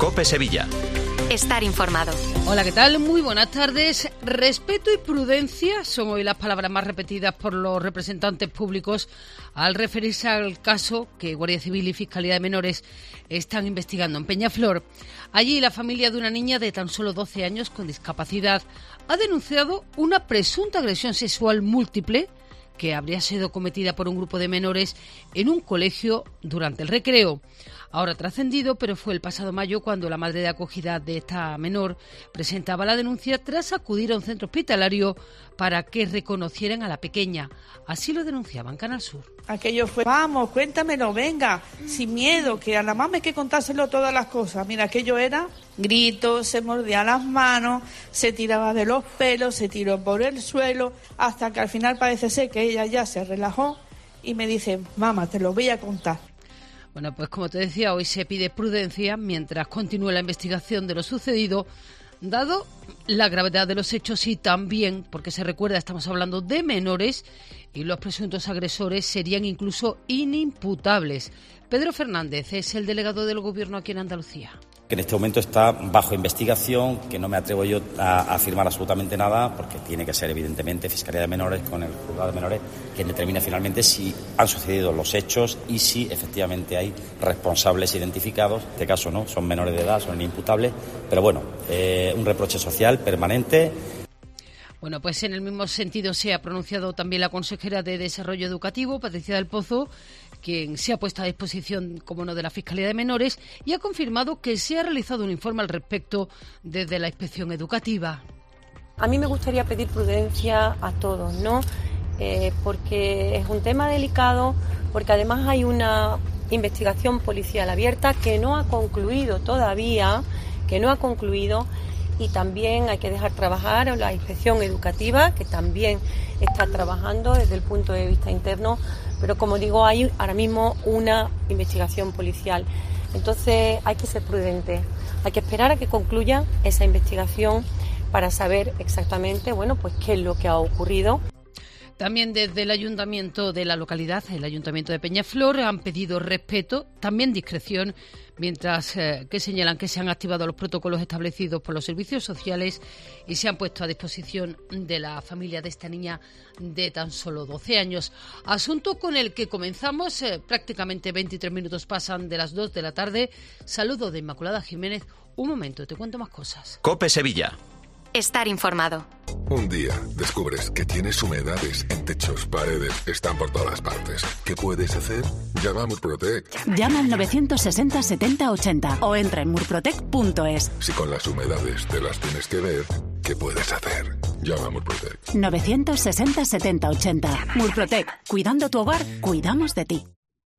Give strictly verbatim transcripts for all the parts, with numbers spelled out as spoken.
COPE Sevilla. Estar informado. Hola, ¿qué tal? Muy buenas tardes. Respeto y prudencia son hoy las palabras más repetidas por los representantes públicos al referirse al caso que Guardia Civil y Fiscalía de Menores están investigando en Peñaflor. Allí la familia de una niña de tan solo doce años con discapacidad ha denunciado una presunta agresión sexual múltiple que habría sido cometida por un grupo de menores en un colegio durante el recreo. Ahora trascendido, pero fue el pasado mayo cuando la madre de acogida de esta menor presentaba la denuncia tras acudir a un centro hospitalario para que reconocieran a la pequeña. Así lo denunciaban Canal Sur. Aquello fue, vamos, cuéntamelo, venga, sin miedo, que a la mamá hay que contárselo todas las cosas. Mira, aquello era gritos, se mordía las manos, se tiraba de los pelos, se tiró por el suelo, hasta que al final parece ser que ella ya se relajó y me dice, mamá, te lo voy a contar. Bueno, pues como te decía, hoy se pide prudencia mientras continúe la investigación de lo sucedido, dado la gravedad de los hechos y también, porque se recuerda, estamos hablando de menores y los presuntos agresores serían incluso inimputables. Pedro Fernández es el delegado del Gobierno aquí en Andalucía. Que en este momento está bajo investigación, que no me atrevo yo a, a afirmar absolutamente nada, porque tiene que ser evidentemente Fiscalía de Menores con el Juzgado de Menores quien determina finalmente si han sucedido los hechos y si efectivamente hay responsables identificados. En este caso no, son menores de edad, son inimputables, pero bueno, eh, un reproche social permanente. Bueno, pues en el mismo sentido se ha pronunciado también la consejera de Desarrollo Educativo, Patricia del Pozo, quien se ha puesto a disposición, como no, de la Fiscalía de Menores y ha confirmado que se ha realizado un informe al respecto desde la Inspección Educativa. A mí me gustaría pedir prudencia a todos, ¿no? Eh, porque es un tema delicado, porque además hay una investigación policial abierta que no ha concluido todavía, que no ha concluido. Y también hay que dejar trabajar a la Inspección Educativa, que también está trabajando desde el punto de vista interno, pero como digo, hay ahora mismo una investigación policial. Entonces hay que ser prudente, hay que esperar a que concluya esa investigación para saber exactamente, bueno, pues qué es lo que ha ocurrido. También desde el Ayuntamiento de la localidad, el Ayuntamiento de Peñaflor, han pedido respeto, también discreción, mientras eh, que señalan que se han activado los protocolos establecidos por los servicios sociales y se han puesto a disposición de la familia de esta niña de tan solo doce años. Asunto con el que comenzamos, eh, prácticamente veintitrés minutos pasan de las dos de la tarde. Saludo de Inmaculada Jiménez. Un momento, te cuento más cosas. COPE Sevilla. Estar informado. Un día descubres que tienes humedades en techos, paredes, están por todas partes. ¿Qué puedes hacer? Llama a Murprotec. Llama al novecientos sesenta setenta ochenta o entra en murprotec punto es. Si con las humedades te las tienes que ver, ¿qué puedes hacer? Llama a Murprotec. novecientos sesenta setenta ochenta. Murprotec. Cuidando tu hogar, cuidamos de ti.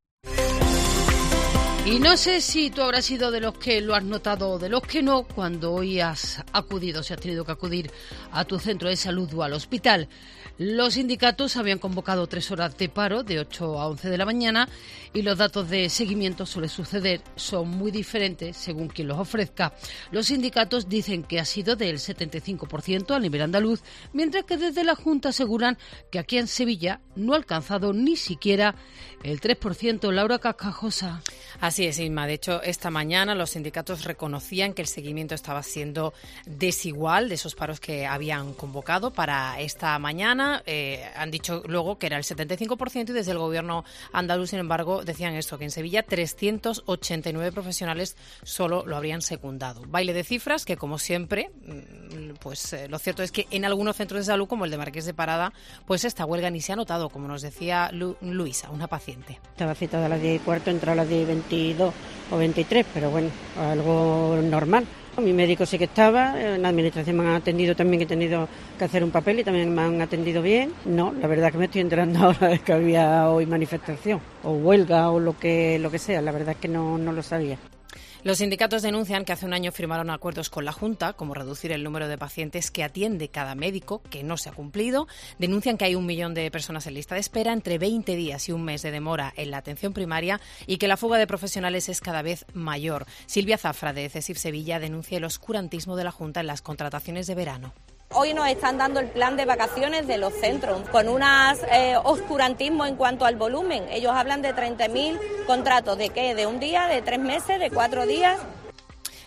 Y no sé si tú habrás sido de los que lo has notado o de los que no, cuando hoy has acudido, si has tenido que acudir a tu centro de salud o al hospital. Los sindicatos habían convocado tres horas de paro, de ocho a once de la mañana, y los datos de seguimiento, suele suceder, son muy diferentes según quien los ofrezca. Los sindicatos dicen que ha sido del setenta y cinco por ciento a nivel andaluz, mientras que desde la Junta aseguran que aquí en Sevilla no ha alcanzado ni siquiera el tres por ciento. Laura Cascajosa. Así es, Inma. De hecho, esta mañana los sindicatos reconocían que el seguimiento estaba siendo desigual de esos paros que habían convocado para esta mañana. Eh, han dicho luego que era el setenta y cinco por ciento y desde el Gobierno andaluz, sin embargo, decían esto, que en Sevilla trescientos ochenta y nueve profesionales solo lo habrían secundado. Baile de cifras que, como siempre, pues eh, lo cierto es que en algunos centros de salud, como el de Marqués de Parada, pues esta huelga ni se ha notado, como nos decía Lu- Luisa, una paciente. Estaba citada a las diez y cuarto, entró a las diez y veintidós o veintitrés, pero bueno, algo normal. Mi médico sí que estaba, en la administración me han atendido también, he tenido que hacer un papel y también me han atendido bien. No, la verdad que me estoy enterando ahora de que había hoy manifestación o huelga o lo que lo que sea, la verdad es que no, no lo sabía. Los sindicatos denuncian que hace un año firmaron acuerdos con la Junta, como reducir el número de pacientes que atiende cada médico, que no se ha cumplido. Denuncian que hay un millón de personas en lista de espera, entre veinte días y un mes de demora en la atención primaria y que la fuga de profesionales es cada vez mayor. Silvia Zafra, de CESIF Sevilla, denuncia el oscurantismo de la Junta en las contrataciones de verano. Hoy nos están dando el plan de vacaciones de los centros, con un eh, oscurantismo en cuanto al volumen. Ellos hablan de treinta mil contratos, ¿de qué? ¿De un día, de tres meses, de cuatro días?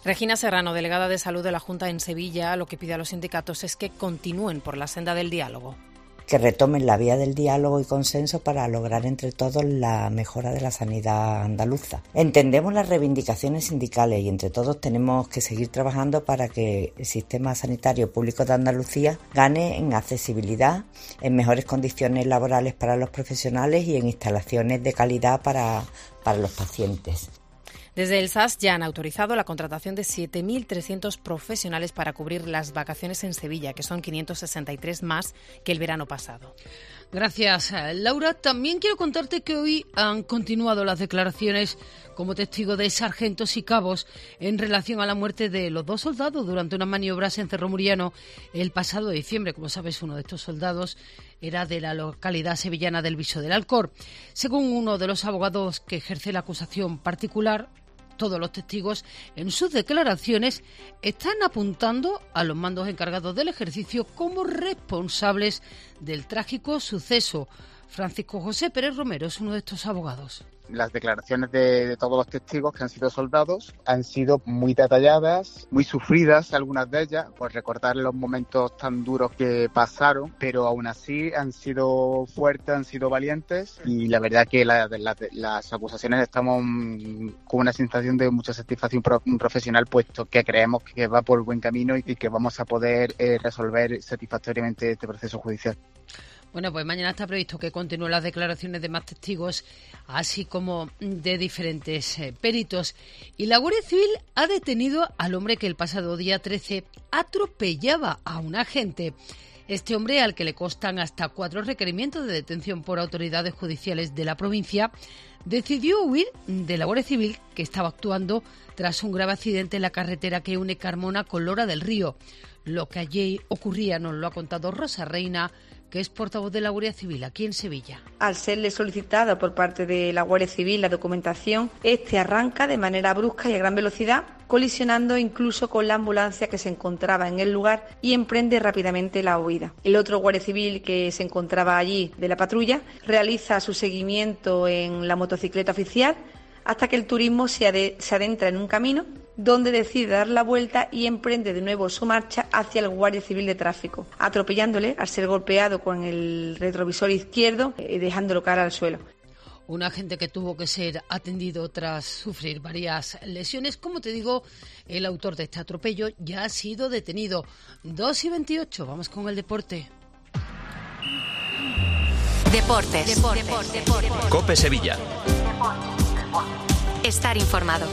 Regina Serrano, delegada de Salud de la Junta en Sevilla, lo que pide a los sindicatos es que continúen por la senda del diálogo. Que retomen la vía del diálogo y consenso para lograr entre todos la mejora de la sanidad andaluza. Entendemos las reivindicaciones sindicales y entre todos tenemos que seguir trabajando para que el sistema sanitario público de Andalucía gane en accesibilidad, en mejores condiciones laborales para los profesionales y en instalaciones de calidad para, para los pacientes. Desde el S A S ya han autorizado la contratación de siete mil trescientos profesionales para cubrir las vacaciones en Sevilla, que son quinientos sesenta y tres más que el verano pasado. Gracias, Laura. También quiero contarte que hoy han continuado las declaraciones como testigo de sargentos y cabos en relación a la muerte de los dos soldados durante unas maniobras en Cerro Muriano el pasado diciembre. Como sabes, uno de estos soldados era de la localidad sevillana del Viso del Alcor. Según uno de los abogados que ejerce la acusación particular, todos los testigos en sus declaraciones están apuntando a los mandos encargados del ejercicio como responsables del trágico suceso. Francisco José Pérez Romero es uno de estos abogados. Las declaraciones de, de todos los testigos que han sido soldados han sido muy detalladas, muy sufridas, algunas de ellas, por recordar los momentos tan duros que pasaron, pero aún así han sido fuertes, han sido valientes y la verdad que la, la, las acusaciones estamos con una sensación de mucha satisfacción pro, profesional, puesto que creemos que va por buen camino y, y que vamos a poder eh, resolver satisfactoriamente este proceso judicial. Bueno, pues mañana está previsto que continúen las declaraciones de más testigos, así como de diferentes eh, peritos. Y la Guardia Civil ha detenido al hombre que el pasado día trece atropellaba a un agente. Este hombre, al que le constan hasta cuatro requerimientos de detención por autoridades judiciales de la provincia, decidió huir de la Guardia Civil, que estaba actuando tras un grave accidente en la carretera que une Carmona con Lora del Río. Lo que allí ocurría nos lo ha contado Rosa Reina, que es portavoz de la Guardia Civil aquí en Sevilla. Al serle solicitada por parte de la Guardia Civil la documentación, este arranca de manera brusca y a gran velocidad, colisionando incluso con la ambulancia que se encontraba en el lugar y emprende rápidamente la huida. El otro Guardia Civil que se encontraba allí de la patrulla realiza su seguimiento en la motocicleta oficial hasta que el turismo se, ade- se adentra en un camino donde decide dar la vuelta y emprende de nuevo su marcha hacia el Guardia Civil de Tráfico, atropellándole al ser golpeado con el retrovisor izquierdo y dejándolo caer al suelo. Un agente que tuvo que ser atendido tras sufrir varias lesiones. Como te digo, el autor de este atropello ya ha sido detenido. dos y veintiocho, vamos con el deporte. Deportes. Deportes. Deportes. Deportes. COPE Sevilla. Estar informado.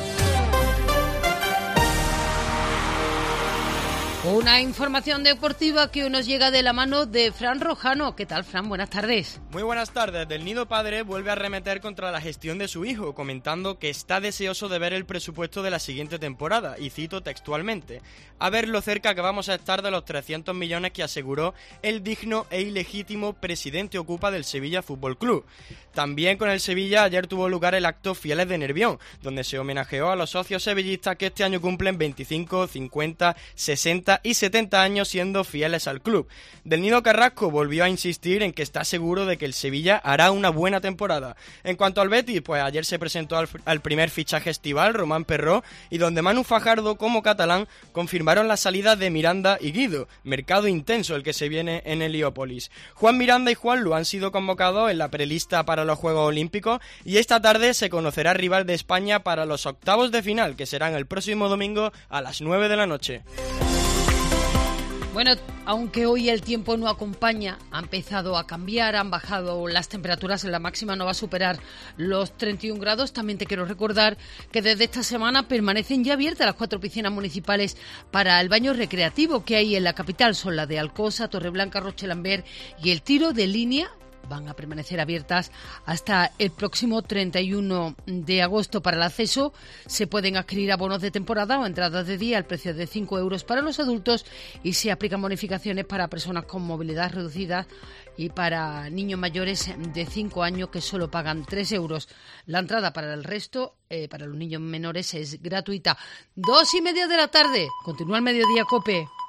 Una información deportiva que nos llega de la mano de Fran Rojano. ¿Qué tal, Fran? Buenas tardes. Muy buenas tardes. Del Nido Padre vuelve a arremeter contra la gestión de su hijo, comentando que está deseoso de ver el presupuesto de la siguiente temporada, y cito textualmente: a ver lo cerca que vamos a estar de los trescientos millones que aseguró el digno e ilegítimo presidente ocupa del Sevilla Fútbol Club. También con el Sevilla ayer tuvo lugar el acto Fieles de Nervión, donde se homenajeó a los socios sevillistas que este año cumplen veinticinco, cincuenta, sesenta y setenta años siendo fieles al club. Del Nido Carrasco volvió a insistir en que está seguro de que el Sevilla hará una buena temporada. En cuanto al Betis, pues ayer se presentó al, al primer fichaje estival, Román Perró, y donde Manu Fajardo como catalán confirmaron la salida de Miranda y Guido, mercado intenso el que se viene en Heliópolis. Juan Miranda y Juan Lu han sido convocados en la prelista para los Juegos Olímpicos y esta tarde se conocerá rival de España para los octavos de final, que serán el próximo domingo a las nueve de la noche. Bueno, aunque hoy el tiempo no acompaña, ha empezado a cambiar, han bajado las temperaturas, la máxima no va a superar los treinta y un grados. También te quiero recordar que desde esta semana permanecen ya abiertas las cuatro piscinas municipales para el baño recreativo que hay en la capital. Son la de Alcosa, Torreblanca, Rochelambert y el Tiro de Línea. Van a permanecer abiertas hasta el próximo treinta y uno de agosto. Para el acceso se pueden adquirir abonos de temporada o entradas de día al precio de cinco euros para los adultos y se aplican bonificaciones para personas con movilidad reducida y para niños mayores de cinco años que solo pagan tres euros. La entrada para el resto, eh, para los niños menores, es gratuita. Dos y media de la tarde. Continúa el Mediodía COPE.